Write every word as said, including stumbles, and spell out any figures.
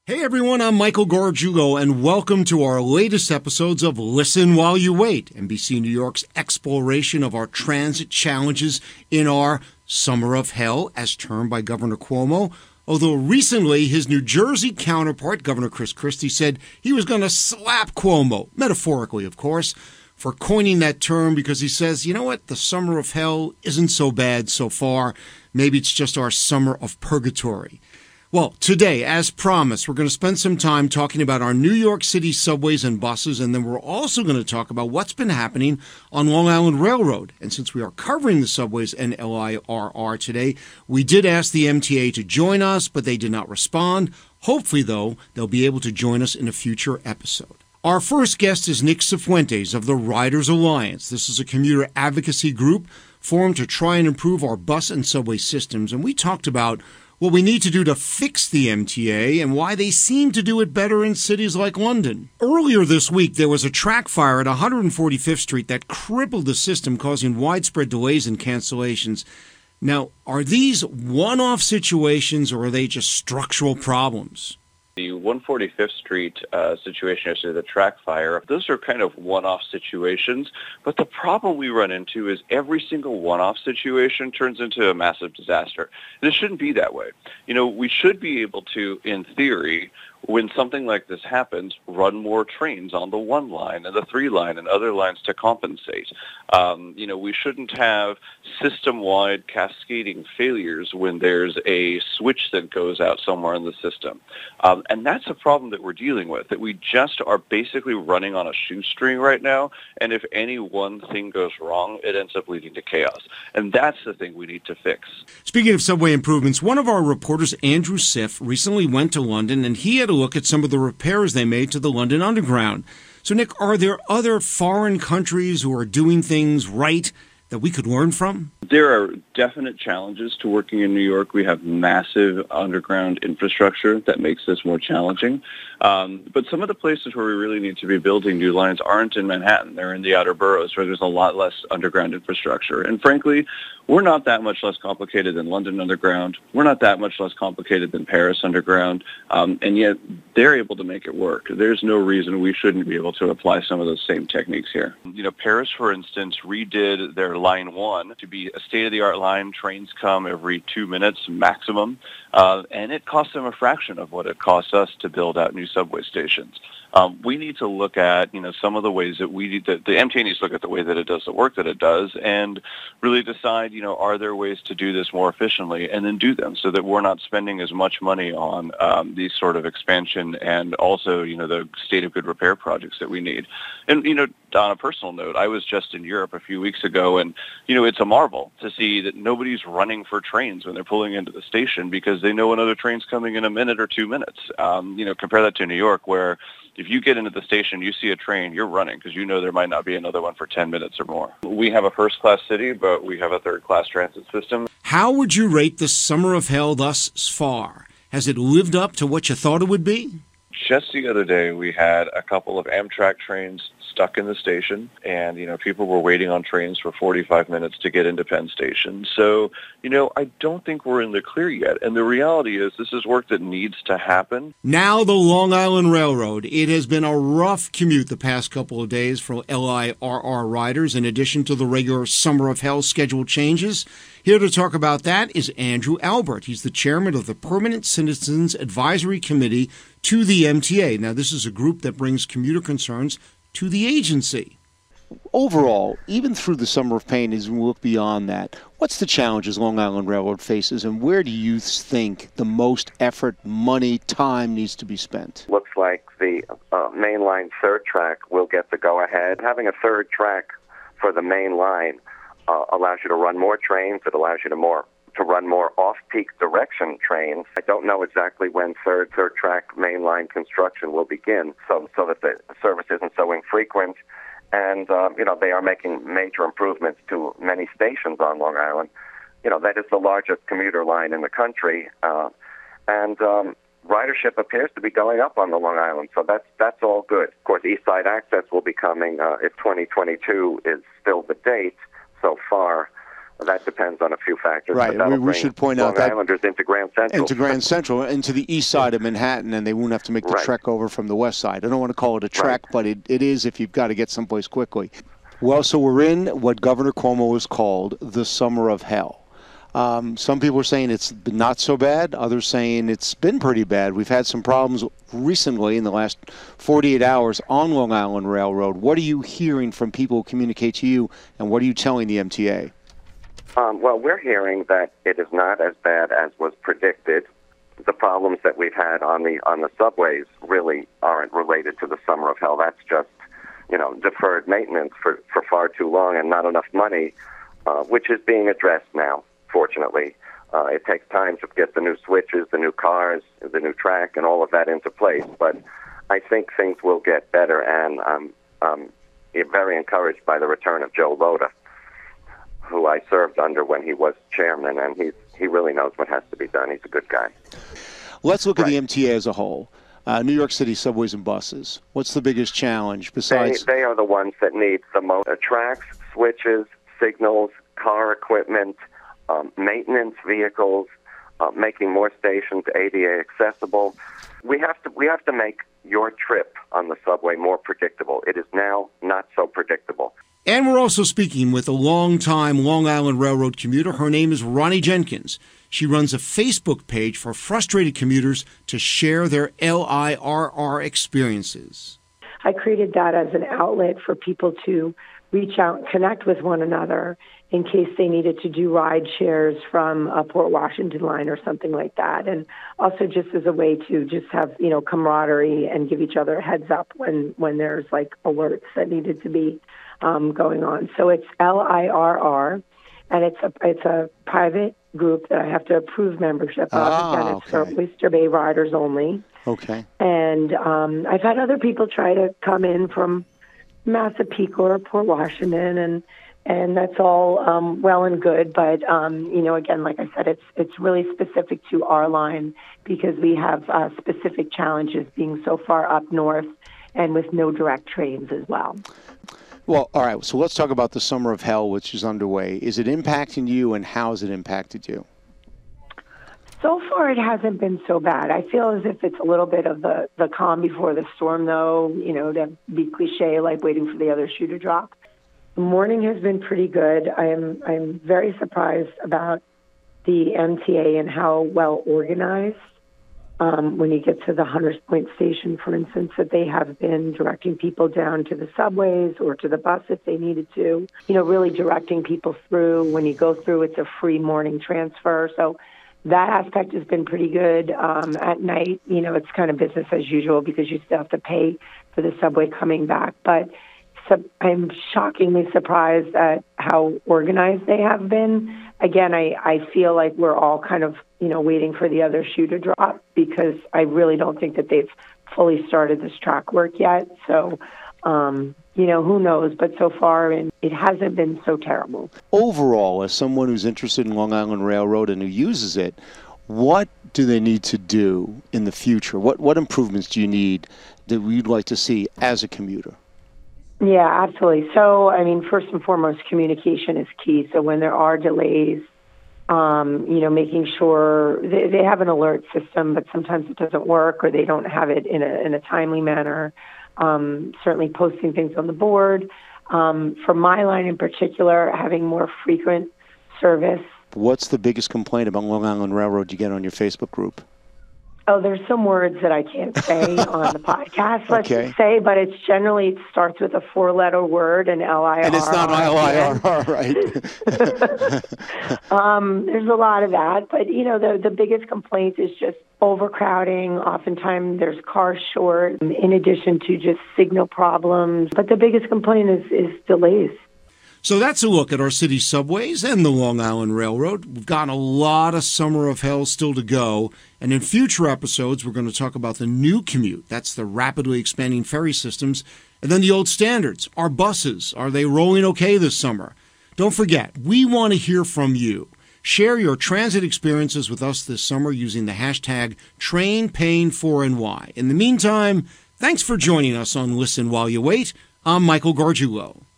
Hey everyone, I'm Michael Gargiulo, and welcome to our latest episodes of Listen While You Wait, N B C New York's exploration of our transit challenges in our Summer of Hell, as termed by Governor Cuomo. Although recently his New Jersey counterpart, Governor Chris Christie, said he was going to slap Cuomo, metaphorically of course, for coining that term because he says, you know what, the Summer of Hell isn't so bad so far. Maybe it's just our Summer of Purgatory. Well, today, as promised, we're going to spend some time talking about our New York City subways and buses, and then we're also going to talk about what's been happening on Long Island Railroad. And since we are covering the subways and L I R R today, we did ask the M T A to join us, but they did not respond. Hopefully, though, they'll be able to join us in a future episode. Our first guest is Nick Cifuentes of the Riders Alliance. This is a commuter advocacy group formed to try and improve our bus and subway systems, and we talked about what we need to do to fix the M T A and why they seem to do it better in cities like London. Earlier this week, there was a track fire at one hundred forty-fifth Street that crippled the system, causing widespread delays and cancellations. Now, are these one-off situations or are they just structural problems? The one hundred forty-fifth Street uh, situation yesterday, the track fire, those are kind of one-off situations. But the problem we run into is every single one-off situation turns into a massive disaster. And it shouldn't be that way. You know, we should be able to, in theory, when something like this happens, run more trains on the one line and the three line and other lines to compensate. Um, you know, we shouldn't have system-wide cascading failures when there's a switch that goes out somewhere in the system. Um, and that's a problem that we're dealing with, that we just are basically running on a shoestring right now, and if any one thing goes wrong, it ends up leading to chaos. And that's the thing we need to fix. Speaking of subway improvements, one of our reporters, Andrew Siff, recently went to London, and he had a look at some of the repairs they made to the London Underground. So, Nick, are there other foreign countries who are doing things right that we could learn from? There are definite challenges to working in New York. We have massive underground infrastructure that makes this more challenging. Um, but some of the places where we really need to be building new lines aren't in Manhattan. They're in the outer boroughs where there's a lot less underground infrastructure. And frankly, we're not that much less complicated than London Underground. We're not that much less complicated than Paris Underground. Um, and yet they're able to make it work. There's no reason we shouldn't be able to apply some of those same techniques here. You know, Paris, for instance, redid their Line one to be a state-of-the-art line. Trains come every two minutes maximum. Uh, and it cost them a fraction of what it costs us to build out new subway stations. Um, we need to look at, you know, some of the ways that we need to, the M T A needs to look at the way that it does the work that it does and really decide, you know, are there ways to do this more efficiently, and then do them so that we're not spending as much money on um, these sort of expansion and also, you know, the state of good repair projects that we need. And, you know, on a personal note, I was just in Europe a few weeks ago, and, you know, it's a marvel to see that nobody's running for trains when they're pulling into the station because they know another train's coming in a minute or two minutes. Um, you know, compare that to New York, where if you get into the station, you see a train, you're running because you know there might not be another one for ten minutes or more. We have a first-class city, but we have a third-class transit system. How would you rate the Summer of Hell thus far? Has it lived up to what you thought it would be? Just the other day, we had a couple of Amtrak trains stuck in the station, and, you know, people were waiting on trains for forty-five minutes to get into Penn Station. So, you know, I don't think we're in the clear yet. And the reality is this is work that needs to happen. Now the Long Island Railroad. It has been a rough commute the past couple of days for L I R R riders, in addition to the regular Summer of Hell schedule changes. Here to talk about that is Andrew Albert. He's the chairman of the Permanent Citizens Advisory Committee to the M T A. Now, this is a group that brings commuter concerns to the agency. Overall, even through the summer of pain, as we look beyond that, what's the challenges Long Island Railroad faces, and where do you think the most effort, money, time needs to be spent? Looks like the uh, main line third track will get the go-ahead. Having a third track for the main line uh, allows you to run more trains. It allows you to more to run more off-peak direction trains. I don't know exactly when third third track mainline construction will begin, so so that the service isn't so infrequent. And um, you know, they are making major improvements to many stations on Long Island. You know, that is the largest commuter line in the country, uh, and um, ridership appears to be going up on the Long Island. So that's that's all good. Of course, East Side Access will be coming uh, if twenty twenty-two is still the date so far. That depends on a few factors. Right. But We, we should point out that Islanders into Grand Central. into Grand Central, into the east side of Manhattan, and they won't have to make the Right. trek over from the west side. I don't want to call it a trek, Right. but it, it is if you've got to get someplace quickly. Well, so we're in what Governor Cuomo has called the summer of hell. Um, some people are saying it's not so bad. Others saying it's been pretty bad. We've had some problems recently in the last forty-eight hours on Long Island Railroad. What are you hearing from people who communicate to you, and what are you telling the M T A? Um, well, we're hearing that it is not as bad as was predicted. The problems that we've had on the on the subways really aren't related to the summer of hell. That's just, you know, deferred maintenance for, for far too long and not enough money, uh, which is being addressed now, fortunately. Uh, it takes time to get the new switches, the new cars, the new track, and all of that into place. But I think things will get better, and I'm um, very encouraged by the return of Joe Lota, who I served under when he was chairman, and he's, he really knows what has to be done. He's a good guy. Let's look Right. at the M T A as a whole. Uh, New York City subways and buses. What's the biggest challenge besides? They, they are the ones that need the most uh, tracks, switches, signals, car equipment, um, maintenance vehicles, uh, making more stations A D A accessible. We have to we have to make your trip on the subway more predictable. It is now not so predictable. And we're also speaking with a longtime Long Island Railroad commuter. Her name is Ronnie Jenkins. She runs a Facebook page for frustrated commuters to share their L I R R experiences. I created that as an outlet for people to reach out and connect with one another in case they needed to do ride shares from a Port Washington line or something like that. And also just as a way to just have, you know, camaraderie and give each other a heads up when, when there's like alerts that needed to be um, going on. So it's L I R R, and it's a, it's a private group that I have to approve membership of. Ah, and it's okay. for Oyster Bay riders only. Okay. And um, I've had other people try to come in from Massapequa or Port Washington, and and that's all um, well and good. But um, you know, again, like I said, it's it's really specific to our line because we have uh, specific challenges being so far up north and with no direct trains as well. Well, all right. So let's talk about the summer of hell, which is underway. Is it impacting you, and how has it impacted you? So far, it hasn't been so bad. I feel as if it's a little bit of the, the calm before the storm, though, you know, to be cliche, like waiting for the other shoe to drop. The morning has been pretty good. I am I'm very surprised about the M T A and how well organized. Um, when you get to the Hunters Point station, for instance, that they have been directing people down to the subways or to the bus if they needed to, you know, really directing people through. When you go through, it's a free morning transfer. So that aspect has been pretty good. Um, at night, you know, it's kind of business as usual because you still have to pay for the subway coming back. But so I'm shockingly surprised at how organized they have been. Again, I, I feel like we're all kind of, you know, waiting for the other shoe to drop because I really don't think that they've fully started this track work yet. So, um, you know, who knows? But so far, and it hasn't been so terrible. Overall, as someone who's interested in Long Island Railroad and who uses it, what do they need to do in the future? What what improvements do you need that you'd like to see as a commuter? Yeah, absolutely. So, I mean, first and foremost, communication is key. So when there are delays, um, you know, making sure they, they have an alert system, but sometimes it doesn't work or they don't have it in a, in a timely manner. Um, certainly posting things on the board. Um, for my line in particular, having more frequent service. What's the biggest complaint about Long Island Railroad you get on your Facebook group? Oh, there's some words that I can't say on the podcast, let's Okay. just say, but it's generally, it starts with a four-letter word, an L I R R. And it's not L I R R, right? um, there's a lot of that, but, you know, the, the biggest complaint is just overcrowding. Oftentimes there's cars short, in addition to just signal problems. But the biggest complaint is, is delays. So that's a look at our city subways and the Long Island Railroad. We've got a lot of summer of hell still to go. And in future episodes, we're going to talk about the new commute. That's the rapidly expanding ferry systems. And then the old standards. Our buses, are they rolling okay this summer? Don't forget, we want to hear from you. Share your transit experiences with us this summer using the hashtag TrainPaying4NY. In the meantime, thanks for joining us on Listen While You Wait. I'm Michael Gargiulo.